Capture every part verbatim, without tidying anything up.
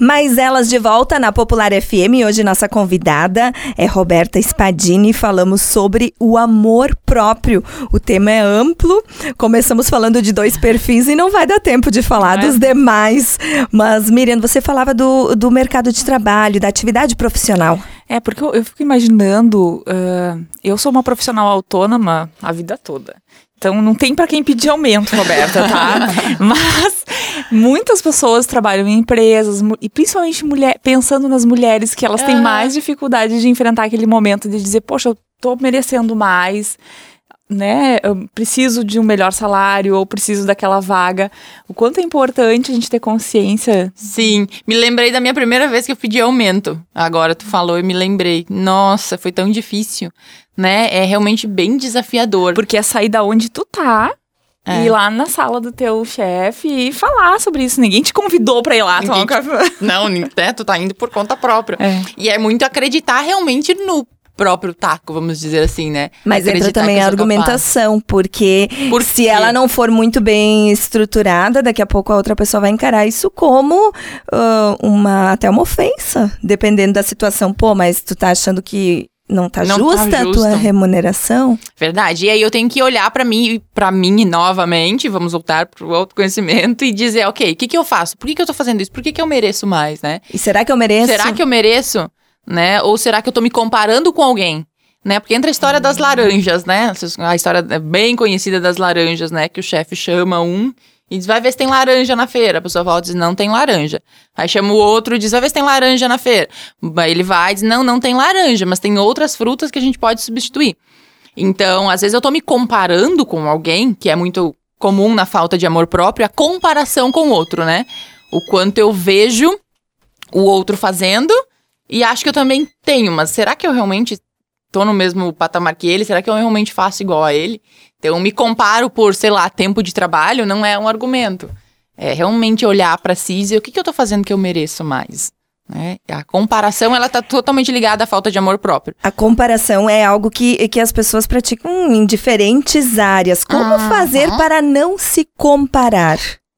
Mais elas de volta na Popular F M. Hoje nossa convidada é Roberta Spadini. Falamos sobre o amor próprio. O tema é amplo. Começamos falando de dois perfis e não vai dar tempo de falar é. dos demais. Mas, Miriam, você falava do, do mercado de trabalho, da atividade profissional. É, porque eu, eu fico imaginando, uh, eu sou uma profissional autônoma a vida toda. Então não tem pra quem pedir aumento, Roberta, tá? Mas muitas pessoas trabalham em empresas, e principalmente mulher, pensando nas mulheres que elas têm mais dificuldade de enfrentar aquele momento de dizer, poxa, eu tô merecendo mais, né? Eu preciso de um melhor salário ou preciso daquela vaga. O quanto é importante a gente ter consciência. Sim, me lembrei da minha primeira vez que eu pedi aumento. Agora tu falou e me lembrei. Nossa, foi tão difícil, né? É realmente bem desafiador. Porque é sair da onde tu tá, é. ir lá na sala do teu chefe e falar sobre isso. Ninguém te convidou pra ir lá tomar um café. Não, né? Tu tá indo por conta própria. É. E é muito acreditar realmente no próprio taco, vamos dizer assim, né? Mas acreditar entra também a argumentação, porque Por se ela não for muito bem estruturada, daqui a pouco a outra pessoa vai encarar isso como uh, uma, até uma ofensa, dependendo da situação. Pô, mas tu tá achando que não tá não justa tá a tua remuneração? Verdade. E aí eu tenho que olhar pra mim, pra mim novamente, vamos voltar pro autoconhecimento e dizer, ok, o que que eu faço? Por que que eu tô fazendo isso? Por que que eu mereço mais, né? E será que eu mereço? Será que eu mereço? Né? Ou será que eu tô me comparando com alguém? Né? Porque entra a história das laranjas, né? A história é bem conhecida das laranjas, né? Que o chefe chama um e diz, vai ver se tem laranja na feira. A pessoa volta e diz, não tem laranja. Aí chama o outro e diz, vai ver se tem laranja na feira. Aí ele vai e diz, não, não tem laranja, mas tem outras frutas que a gente pode substituir. Então, às vezes eu tô me comparando com alguém, que é muito comum na falta de amor próprio, a comparação com o outro, né? O quanto eu vejo o outro fazendo e acho que eu também tenho, mas será que eu realmente tô no mesmo patamar que ele? Será que eu realmente faço igual a ele? Então, eu me comparo por, sei lá, tempo de trabalho, não é um argumento. É realmente olhar pra si e dizer, o que que eu tô fazendo que eu mereço mais? Né? A comparação, ela tá totalmente ligada à falta de amor próprio. A comparação é algo que, que as pessoas praticam em diferentes áreas. Como ah, fazer ah. para não se comparar?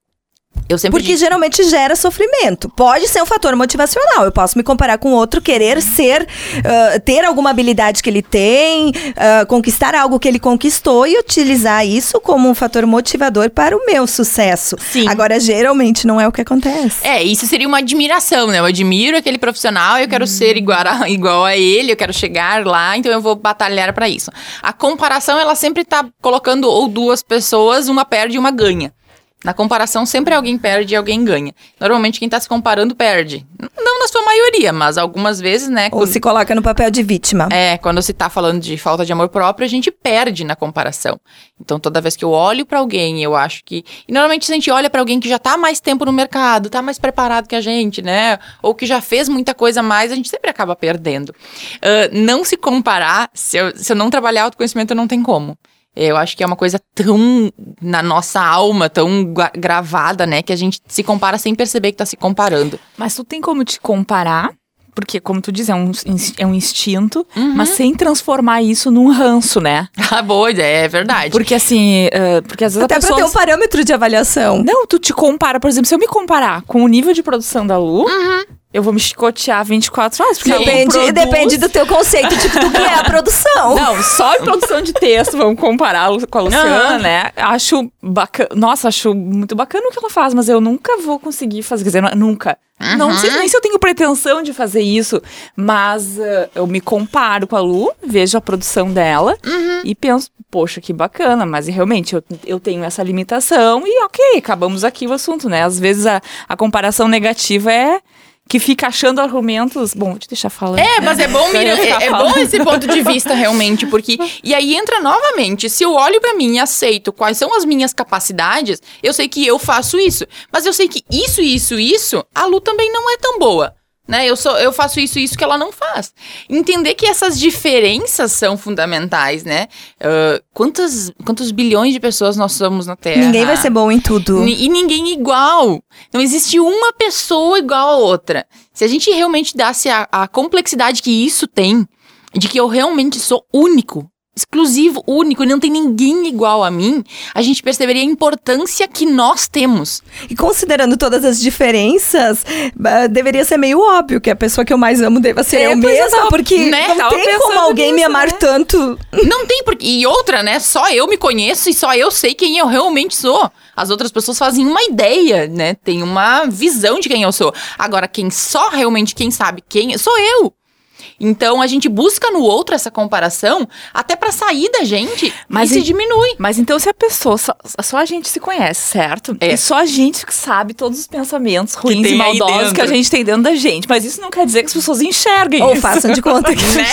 Eu sempre Porque digo... geralmente gera sofrimento. Pode ser um fator motivacional. Eu posso me comparar com outro, querer ser, uh, ter alguma habilidade que ele tem, uh, conquistar algo que ele conquistou e utilizar isso como um fator motivador para o meu sucesso. Sim. Agora, geralmente não é o que acontece. É, isso seria uma admiração, né? Eu admiro aquele profissional, eu quero hum. ser igual a, igual a ele, eu quero chegar lá, então eu vou batalhar para isso. A comparação, ela sempre tá colocando ou duas pessoas, uma perde e uma ganha. Na comparação, sempre alguém perde e alguém ganha. Normalmente, quem tá se comparando perde. Não na sua maioria, mas algumas vezes, né? Ou quando... se coloca no papel de vítima. É, quando se tá falando de falta de amor próprio, a gente perde na comparação. Então, toda vez que eu olho pra alguém, eu acho que... E normalmente, a gente olha pra alguém que já tá há mais tempo no mercado, tá mais preparado que a gente, né? Ou que já fez muita coisa a mais, a gente sempre acaba perdendo. Uh, não se comparar, se eu, se eu não trabalhar autoconhecimento, não tem como. Eu acho que é uma coisa tão na nossa alma, tão gravada, né? Que a gente se compara sem perceber que tá se comparando. Mas tu tem como te comparar? Porque, como tu diz, é um, é um instinto, uhum. mas sem transformar isso num ranço, né? Ah, boa ideia, é verdade. Porque assim, uh, porque às vezes até a pessoa... pra ter um parâmetro de avaliação. Não, tu te compara, por exemplo, se eu me comparar com o nível de produção da Lu... Uhum. Eu vou me chicotear vinte e quatro horas, porque depende, produz... depende do teu conceito de do que é a produção. Não, só em produção de texto, vamos comparar com a Luciana, uhum. né? Acho bacana, nossa, acho muito bacana o que ela faz, mas eu nunca vou conseguir fazer, quer dizer, nunca. Uhum. Não sei nem se eu tenho pretensão de fazer isso, mas uh, eu me comparo com a Lu, vejo a produção dela uhum. e penso, poxa, que bacana, mas realmente eu, eu tenho essa limitação e ok, acabamos aqui o assunto, né? Às vezes a, a comparação negativa é... que fica achando argumentos... Bom, vou te deixar falando. É, mas é bom, Miriam, é, é bom esse ponto de vista, realmente, porque... E aí entra novamente, se eu olho pra mim e aceito quais são as minhas capacidades, eu sei que eu faço isso. Mas eu sei que isso, isso, isso, a Lu também não é tão boa. Né? Eu, sou, eu faço isso e isso que ela não faz. Entender que essas diferenças são fundamentais, né? Uh, quantas, quantos bilhões de pessoas nós somos na Terra? Ninguém vai ser bom em tudo. N- e ninguém igual. Não existe uma pessoa igual a outra. Se a gente realmente desse a, a complexidade que isso tem, de que eu realmente sou único, exclusivo, único, e não tem ninguém igual a mim, a gente perceberia a importância que nós temos. E considerando todas as diferenças, uh, deveria ser meio óbvio que a pessoa que eu mais amo deva ser É, eu pois eu mesma, tava- porque né, não tava tem pensando como alguém me nisso, amar né? tanto. Não tem porque. E outra, né? Só eu me conheço e só eu sei quem eu realmente sou. As outras pessoas fazem uma ideia, né? Tem uma visão de quem eu sou. Agora, quem só realmente quem sabe quem sou eu. Então, a gente busca no outro essa comparação até pra sair da gente Mas e se e- diminui. Mas então se a pessoa, só, só a gente se conhece, certo? É. E só a gente que sabe todos os pensamentos ruins tem e aí maldosos dentro. que a gente tem dentro da gente. Mas isso não quer dizer que as pessoas enxerguem Ou isso. façam de conta que... Né?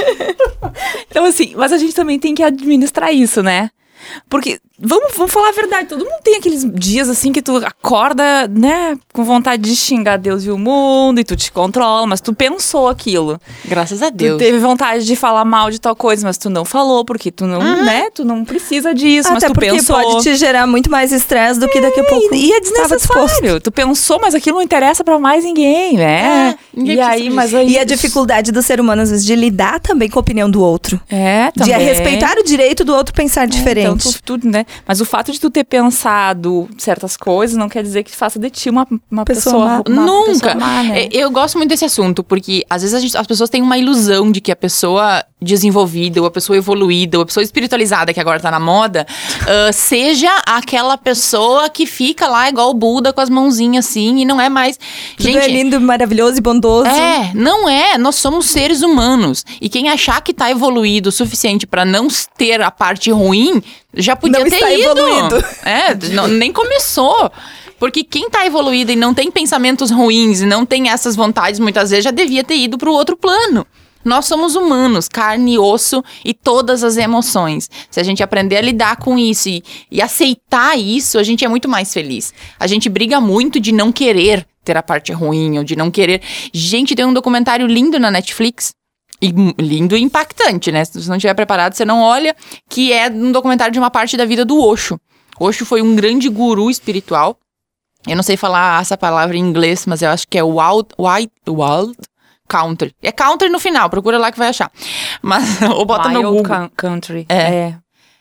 Então assim, mas a gente também tem que administrar isso, né? Porque, vamos, vamos falar a verdade, todo mundo tem aqueles dias assim que tu acorda, né, com vontade de xingar Deus e o mundo, e tu te controla, mas tu pensou aquilo. Graças a Tu Deus. teve vontade de falar mal de tal coisa, mas tu não falou, porque tu não, né, tu não precisa disso, mas Até tu porque pensou. pode te gerar muito mais estresse do que daqui a pouco E é estava disposto. desnecessário. Tu pensou, mas aquilo não interessa pra mais ninguém, né? É, ninguém e precisa aí, disso. mas aí... E a dificuldade do ser humano, às vezes, de lidar também com a opinião do outro. É, De também. respeitar o direito do outro pensar diferente. Então, tu, tu, né? Mas o fato de tu ter pensado certas coisas não quer dizer que faça de ti uma, uma Pessoa pessoa, má. uma Nunca. pessoa má, né? É, Eu gosto muito desse assunto, porque às vezes a gente- as pessoas têm uma ilusão de que a pessoa desenvolvida, ou a pessoa evoluída, ou a pessoa espiritualizada, que agora tá na moda, ah, seja aquela pessoa que fica lá igual o Buda com as mãozinhas assim, e não é mais. Tudo é lindo, maravilhoso e bondoso. É, não é. Nós somos seres humanos. E quem achar que tá evoluído o suficiente pra não ter a parte ruim, já podia Não ter está ido. evoluído. É, não- nem começou. Porque quem tá evoluído e não tem pensamentos ruins e não tem essas vontades, muitas vezes já devia ter ido pro outro plano. Nós somos humanos, carne e osso e todas as emoções. Se a gente aprender a lidar com isso e, e aceitar isso, a gente é muito mais feliz. A gente briga muito de não querer ter a parte ruim ou de não querer. Gente, tem um documentário lindo na Netflix. E m- lindo e impactante, né? Se você não estiver preparado, você não olha. Que é um documentário de uma parte da vida do Osho. Osho foi um grande guru espiritual. Eu não sei falar essa palavra em inglês, mas eu acho que é wild, wild, wild country. É country no final, procura lá que vai achar. Mas, ou bota no Wild Google. coun- country. É. É.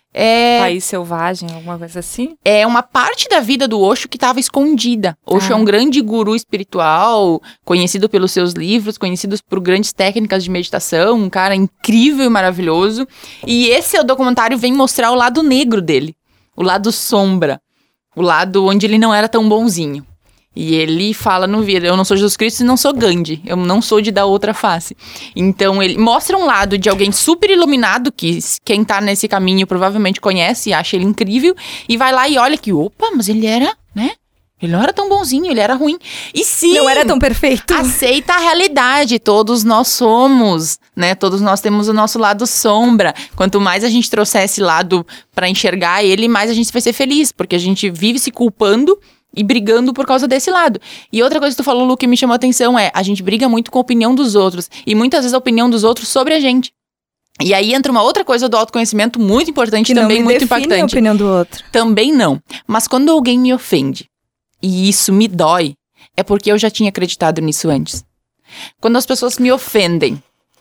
É, País selvagem, alguma coisa assim. é uma parte da vida do Osho que estava escondida. Osho Ah. é um grande guru espiritual, conhecido pelos seus livros, conhecido por grandes técnicas de meditação, um cara incrível e maravilhoso. E esse documentário vem mostrar o lado negro dele, o lado sombra, o lado onde ele não era tão bonzinho. E ele fala no vídeo, eu não sou Jesus Cristo e não sou Gandhi, eu não sou de dar outra face. Então ele mostra um lado de alguém super iluminado, que quem tá nesse caminho provavelmente conhece e acha ele incrível, e vai lá e olha que, opa, mas ele era, né? Ele não era tão bonzinho, ele era ruim. E sim, Não era tão perfeito. aceita a realidade, todos nós somos, né? Todos nós temos o nosso lado sombra. Quanto mais a gente trouxer esse lado pra enxergar ele, mais a gente vai ser feliz, porque a gente vive se culpando e brigando por causa desse lado. E outra coisa que tu falou, Lu, que me chamou a atenção é, a gente briga muito com a opinião dos outros, e muitas vezes a opinião dos outros sobre a gente. E aí entra uma outra coisa do autoconhecimento muito importante, Que não também me muito define a impactante. opinião do outro. Também não. Mas quando alguém me ofende, e isso me dói, é porque eu já tinha acreditado nisso antes. Quando as pessoas me ofendem,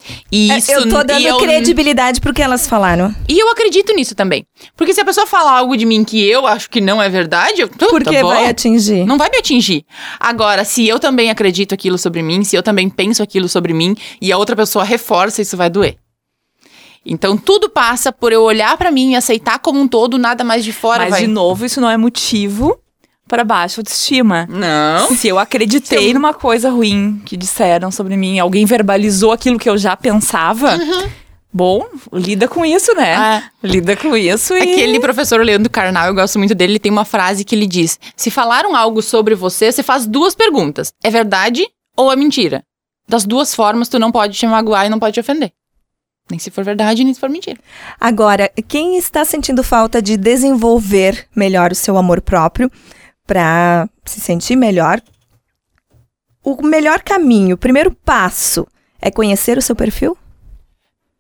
e É, isso... eu tô dando e eu- credibilidade pro que elas falaram. E eu acredito nisso também. Porque se a pessoa falar algo de mim que eu acho que não é verdade, eu... Tá Porque bom. vai atingir. Não vai me atingir. Agora, se eu também acredito aquilo sobre mim, se eu também penso aquilo sobre mim, e a outra pessoa reforça, isso vai doer. Então, tudo passa por eu olhar pra mim e aceitar como um todo, nada mais de fora Mas, vai... de novo, isso não é motivo para baixa autoestima. Não. Se eu acreditei Se eu- numa coisa ruim que disseram sobre mim, alguém verbalizou aquilo que eu já pensava, bom, lida com isso, né? Ah. Lida com isso e... Aquele professor Leandro Carnal, eu gosto muito dele, ele tem uma frase que ele diz: se falaram algo sobre você, você faz duas perguntas. É verdade ou é mentira? Das duas formas, tu não pode te magoar e não pode te ofender. Nem se for verdade, nem se for mentira. Agora, quem está sentindo falta de desenvolver melhor o seu amor próprio para se sentir melhor, o melhor caminho, o primeiro passo é conhecer o seu perfil?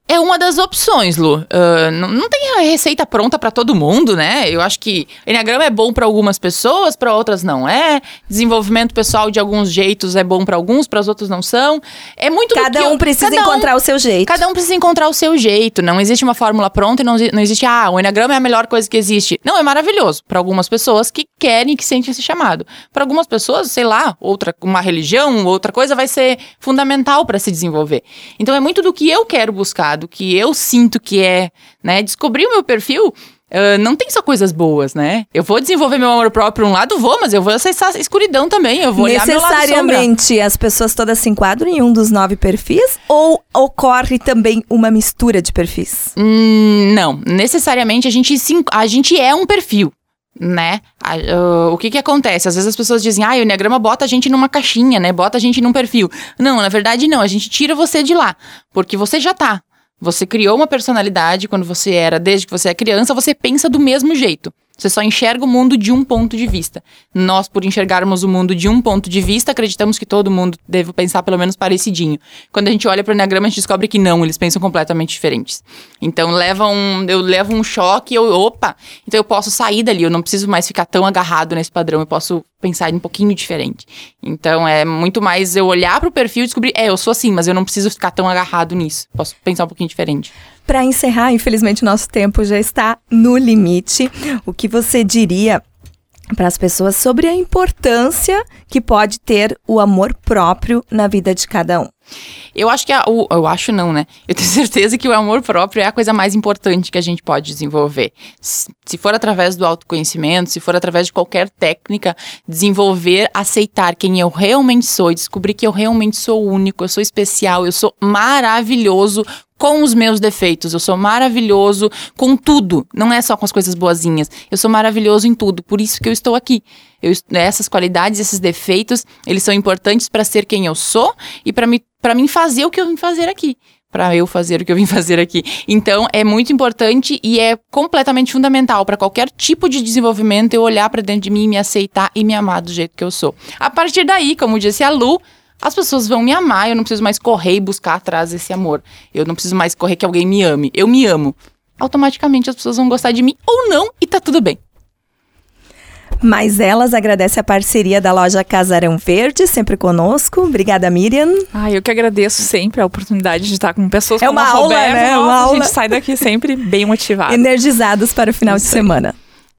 É uma das opções, Lu. Uh, não, não tem a receita pronta pra todo mundo, né? Eu acho que Enneagrama é bom pra algumas pessoas, pra outras não é. Desenvolvimento pessoal de alguns jeitos é bom pra alguns, pras outros não são. É muito Cada do que um eu, precisa cada encontrar um, o seu jeito. Cada um precisa encontrar o seu jeito. Não existe uma fórmula pronta e não, não existe, ah, o Enneagrama é a melhor coisa que existe. Não, é maravilhoso pra algumas pessoas que querem, que sentem esse chamado. Pra algumas pessoas, sei lá, outra, uma religião, outra coisa vai ser fundamental pra se desenvolver. Então é muito do que eu quero buscar, do que eu sinto que é, né? Descobrir o meu perfil, uh, não tem só coisas boas, né? Eu vou desenvolver meu amor próprio por um lado, vou, mas eu vou acessar a escuridão também, eu vou olhar meu lado sombra. Necessariamente as pessoas todas se enquadram em um dos nove perfis? Ou ocorre também uma mistura de perfis? Hum, não, necessariamente a gente, se, a gente é um perfil. Né? Uh, o que que acontece? Às vezes as pessoas dizem, ah, o Enneagrama bota a gente numa caixinha, né? Bota a gente num perfil. Não, na verdade não, a gente tira você de lá, porque você já tá. Você criou uma personalidade quando você era, desde que você é criança, você pensa do mesmo jeito. Você só enxerga o mundo de um ponto de vista. Nós, por enxergarmos o mundo de um ponto de vista, acreditamos que todo mundo deve pensar pelo menos parecidinho. Quando a gente olha para o Enneagrama, a gente descobre que não, eles pensam completamente diferentes. Então, leva um, eu levo um choque, eu, opa, então eu posso sair dali, eu não preciso mais ficar tão agarrado nesse padrão, eu posso pensar um pouquinho diferente. Então, é muito mais eu olhar para o perfil e descobrir, é, eu sou assim, mas eu não preciso ficar tão agarrado nisso. Posso pensar um pouquinho diferente. Para encerrar, infelizmente, nosso tempo já está no limite. O que você diria para as pessoas sobre a importância que pode ter o amor próprio na vida de cada um? Eu acho que, a, o, eu acho não, né? Eu tenho certeza que o amor próprio é a coisa mais importante que a gente pode desenvolver. Se, se for através do autoconhecimento, se for através de qualquer técnica, desenvolver, aceitar quem eu realmente sou e descobrir que eu realmente sou único, eu sou especial, eu sou maravilhoso com os meus defeitos, eu sou maravilhoso com tudo, não é só com as coisas boazinhas, eu sou maravilhoso em tudo, por isso que eu estou aqui. Eu, essas qualidades, esses defeitos, eles são importantes para ser quem eu sou e para me, para mim fazer o que eu vim fazer aqui. Para eu fazer o que eu vim fazer aqui. Então, é muito importante e é completamente fundamental para qualquer tipo de desenvolvimento eu olhar para dentro de mim, me aceitar e me amar do jeito que eu sou. A partir daí, como disse a Lu, as pessoas vão me amar, eu não preciso mais correr e buscar atrás desse amor. Eu não preciso mais correr que alguém me ame. Eu me amo. Automaticamente as pessoas vão gostar de mim ou não e tá tudo bem. Mas elas agradecem a parceria da loja Casarão Verde, sempre conosco. Obrigada, Miriam. Ah, eu que agradeço sempre a oportunidade de estar com pessoas é como uma a aula, Roberta. né? Nossa, uma a aula. gente sai daqui sempre bem motivado. Energizados para o final Isso de semana.